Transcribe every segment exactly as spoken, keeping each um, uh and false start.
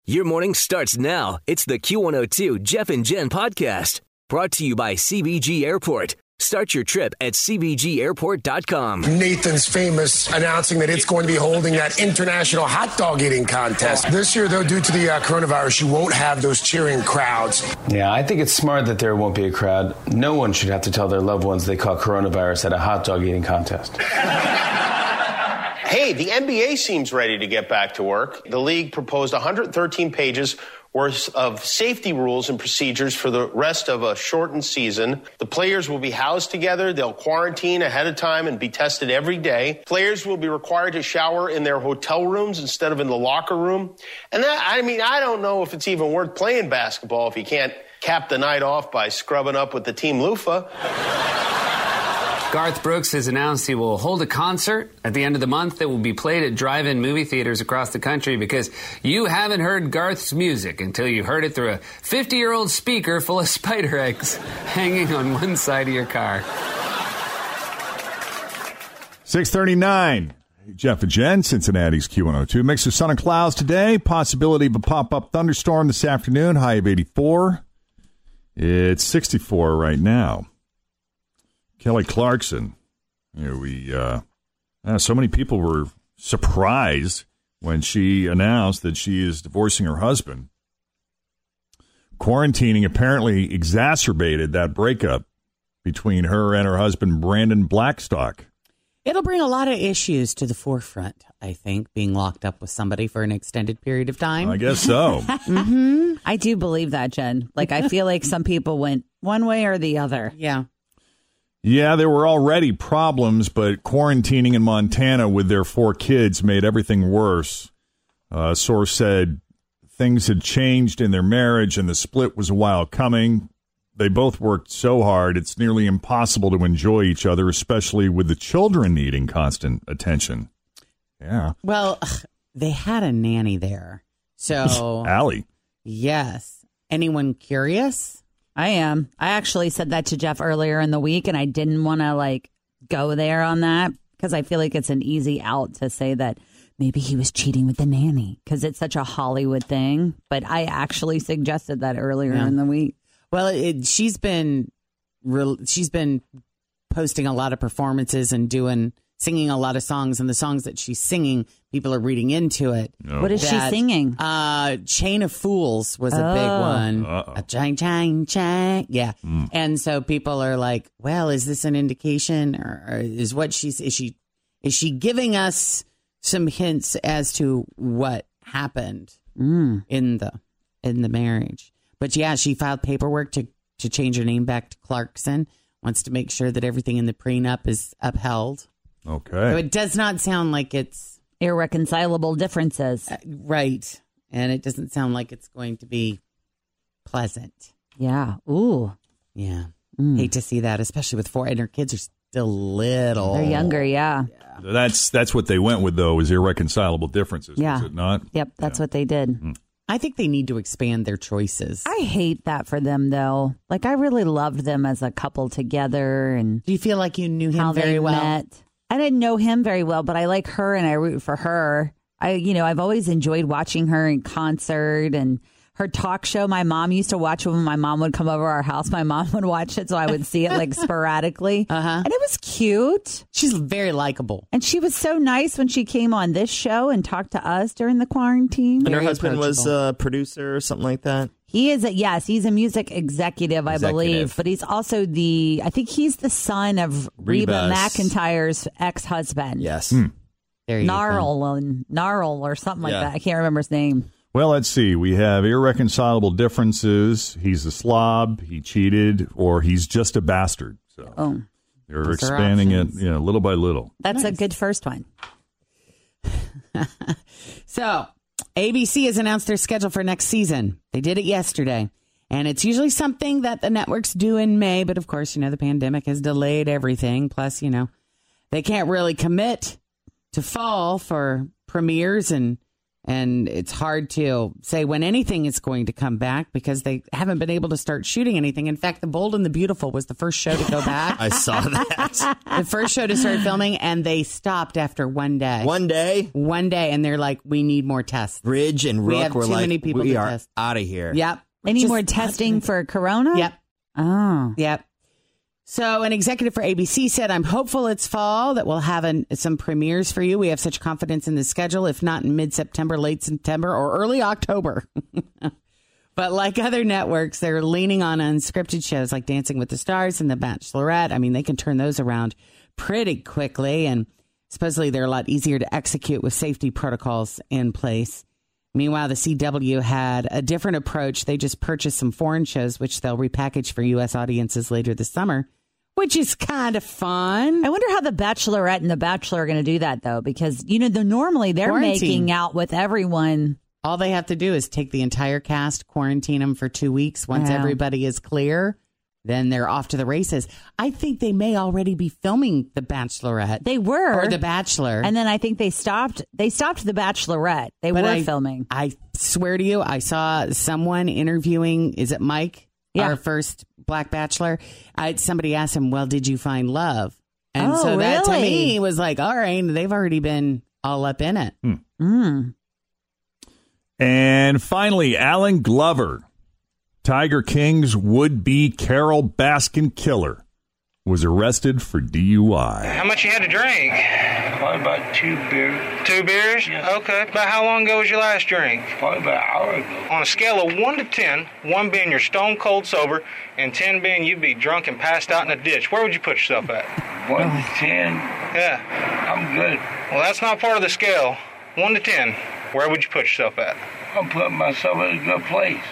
Your morning starts now. It's the Q one oh two Jeff and Jen podcast. Brought to you by C B G Airport. Start your trip at C B G airport dot com. Nathan's famous announcing that it's going to be holding that international hot dog eating contest. This year, though, due to the uh, coronavirus, you won't have those cheering crowds. Yeah, I think it's smart that there won't be a crowd. No one should have to tell their loved ones they caught coronavirus at a hot dog eating contest. Hey, the N B A seems ready to get back to work. The league proposed one hundred thirteen pages worth of safety rules and procedures for the rest of a shortened season. The players will be housed together. They'll quarantine ahead of time and be tested every day. Players will be required to shower in their hotel rooms instead of in the locker room. And that, I mean, I don't know if it's even worth playing basketball if you can't cap the night off by scrubbing up with the team loofah. Garth Brooks has announced he will hold a concert at the end of the month that will be played at drive-in movie theaters across the country because you haven't heard Garth's music until you heard it through a fifty-year-old speaker full of spider eggs hanging on one side of your car. six thirty-nine. Jeff and Jen, Cincinnati's Q one oh two. Mix of sun and clouds today. Possibility of a pop-up thunderstorm this afternoon. High of eighty-four. It's sixty-four right now. Kelly Clarkson. You know, we uh, uh, so many people were surprised when she announced that she is divorcing her husband. Quarantining apparently exacerbated that breakup between her and her husband, Brandon Blackstock. It'll bring a lot of issues to the forefront, I think, being locked up with somebody for an extended period of time. I guess so. mm-hmm. I do believe that, Jen. Like, I feel like some people went one way or the other. Yeah. Yeah, there were already problems, but quarantining in Montana with their four kids made everything worse. Uh, a source said things had changed in their marriage and the split was a while coming. They both worked so hard, it's nearly impossible to enjoy each other, especially with the children needing constant attention. Yeah. Well, they had a nanny there. So, Allie. Yes. Anyone curious? I am. I actually said that to Jeff earlier in the week, and I didn't want to, like, go there on that because I feel like it's an easy out to say that maybe he was cheating with the nanny because it's such a Hollywood thing. But I actually suggested that earlier yeah. in the week. Well, it, she's been real, she's been posting a lot of performances and doing singing a lot of songs, and the songs that she's singing, people are reading into it. No. What is that, she singing? Uh, Chain of Fools was a oh. big one. Uh-oh. A chang, chang, chang. Yeah. Mm. And so people are like, well, is this an indication or, or is what she's, is she, is she giving us some hints as to what happened mm. in the, in the marriage? But yeah, she filed paperwork to, to change her name back to Clarkson, wants to make sure that everything in the prenup is upheld. Okay. So it does not sound like it's irreconcilable differences. Uh, right. And it doesn't sound like it's going to be pleasant. Yeah. Ooh. Yeah. Mm. Hate to see that, especially with four, and her kids are still little. They're younger, yeah. yeah. That's that's what they went with, though, is irreconcilable differences, yeah. was it not? Yep, that's yeah. what they did. Mm. I think they need to expand their choices. I hate that for them, though. Like, I really loved them as a couple together. And do you feel like you knew him how very they well? Met. I didn't know him very well, but I like her and I root for her. I, you know, I've always enjoyed watching her in concert and her talk show. My mom used to watch it when my mom would come over our house. My mom would watch it, so I would see it like sporadically. Uh-huh. And it was cute. She's very likable. And she was so nice when she came on this show and talked to us during the quarantine. And her husband was a producer or something like that? He is, a, yes, he's a music executive, I Executive. believe. But he's also the, I think he's the son of Reba, Reba McEntire's ex-husband. Yes. Hmm. There you Gnarl, go. and Gnarl or something like Yeah. that. I can't remember his name. Well, let's see. We have irreconcilable differences. He's a slob, he cheated, or he's just a bastard. So Oh. they're Those are expanding it, options. you know, little by little. That's Nice. a good first one. So, A B C has announced their schedule for next season. They did it yesterday. And it's usually something that the networks do in May. But, of course, you know, the pandemic has delayed everything. Plus, you know, they can't really commit to fall for premieres and And it's hard to say when anything is going to come back because they haven't been able to start shooting anything. In fact, The Bold and the Beautiful was the first show to go back. I saw that. The first show to start filming, and they stopped after one day. One day? One day, and they're like, we need more tests. Bridge and we Rook have were too like, many people we to are test. out of here. Yep. They need Just more testing for corona? Yep. Oh. Yep. So an executive for A B C said, I'm hopeful it's fall, that we'll have an, some premieres for you. We have such confidence in the schedule, if not in mid-September, late September, or early October. But like other networks, they're leaning on unscripted shows like Dancing with the Stars and The Bachelorette. I mean, they can turn those around pretty quickly, and supposedly they're a lot easier to execute with safety protocols in place. Meanwhile, the C W had a different approach. They just purchased some foreign shows, which they'll repackage for U S audiences later this summer, which is kind of fun. I wonder how The Bachelorette and The Bachelor are going to do that, though, because, you know, the normally they're Quarantine. making out with everyone. All they have to do is take the entire cast, quarantine them for two weeks. Once Wow. everybody is clear, then they're off to the races. I think they may already be filming The Bachelorette. They were. Or The Bachelor. And then I think they stopped. They stopped The Bachelorette. They But were I- filming. I swear to you, I saw someone interviewing, is it Mike? Yeah. Our first Black Bachelor. I, somebody asked him, well, did you find love? And Oh, so that to really? me was like, all right, they've already been all up in it. Mm. And finally, Alan Glover, Tiger King's would-be Carol Baskin killer, was arrested for D U I. How much you had to drink? Probably about two beers. Two beers? Yes. Okay. About how long ago was your last drink? Probably about an hour ago. On a scale of one to ten, one being you're stone cold sober, and ten being you'd be drunk and passed out in a ditch, where would you put yourself at? One to ten. Yeah. I'm good. Well, that's not part of the scale. One to ten, where would you put yourself at? I'm putting myself in a good place.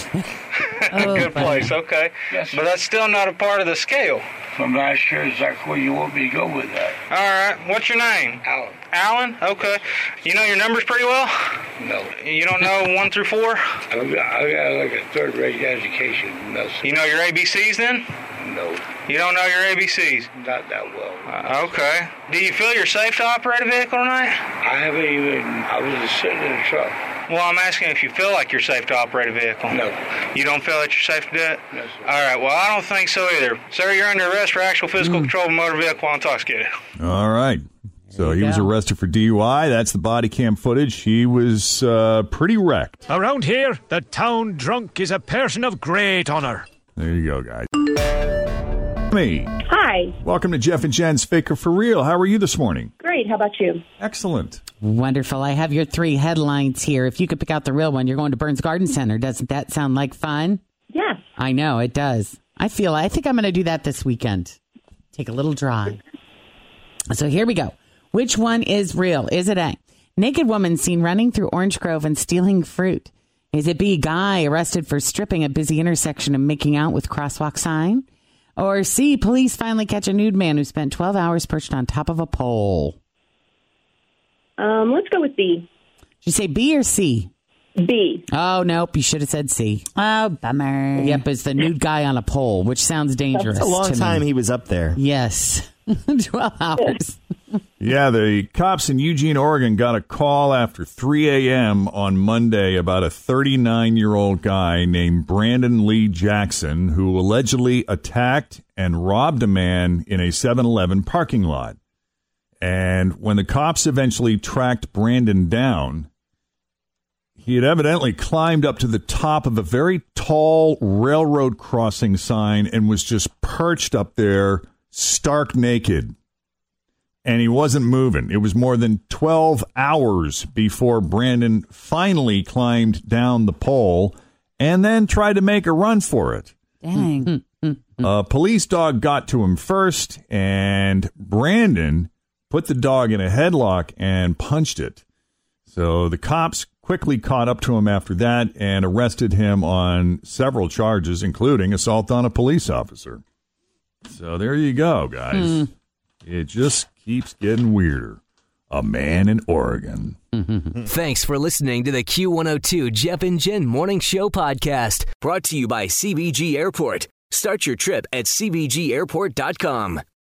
Oh, Good funny. place, okay. Yes, sir. But that's still not a part of the scale. So I'm not sure exactly where you want me to go with that. All right. What's your name? Alan. Alan? Okay. You know your numbers pretty well? No. You don't know one through four? I've got, I got like a third rate education. No, sir. You know your A B Cs then? No, You don't know your A B Cs? not that well. Uh, okay. Do you feel you're safe to operate a vehicle tonight? I haven't even, I was just sitting in the truck. Well, I'm asking if you feel like you're safe to operate a vehicle. No. You don't feel that you're safe to do it? No, sir. All right. Well, I don't think so either. Sir, you're under arrest for actual physical control of a motor vehicle while intoxicated. All right. So he you was go. arrested for D U I. That's the body cam footage. He was uh, pretty wrecked. Around here, the town drunk is a person of great honor. There you go, guys. Me. Hi. Welcome to Jeff and Jen's Faker for Real. How are you this morning? Great. How about you? Excellent. Wonderful. I have your three headlines here. If you could pick out the real one, you're going to Burns Garden Center. Doesn't that sound like fun? Yes. I know, it does. I feel, I think I'm going to do that this weekend. Take a little drive. So here we go. Which one is real? Is it A, naked woman seen running through Orange Grove and stealing fruit? Is it B, guy arrested for stripping at busy intersection and making out with crosswalk sign? Or C, police finally catch a nude man who spent twelve hours perched on top of a pole? Um, let's go with B. Did you say B or C? B. Oh, nope. You should have said C. Oh, bummer. Yep, it's the nude guy on a pole, which sounds dangerous. It's a long to time me. he was up there. Yes. twelve hours. Yeah, the cops in Eugene, Oregon got a call after three a.m. on Monday about a thirty-nine-year-old guy named Brandon Lee Jackson who allegedly attacked and robbed a man in a seven eleven parking lot. And when the cops eventually tracked Brandon down, he had evidently climbed up to the top of a very tall railroad crossing sign and was just perched up there stark naked. And he wasn't moving. It was more than twelve hours before Brandon finally climbed down the pole and then tried to make a run for it. Dang. A police dog got to him first, and Brandon put the dog in a headlock and punched it. So the cops quickly caught up to him after that and arrested him on several charges, including assault on a police officer. So there you go, guys. Mm. It just keeps getting weirder. A man in Oregon. Thanks for listening to the Q one oh two Jeff and Jen Morning Show podcast, brought to you by C B G Airport. Start your trip at C B G airport dot com.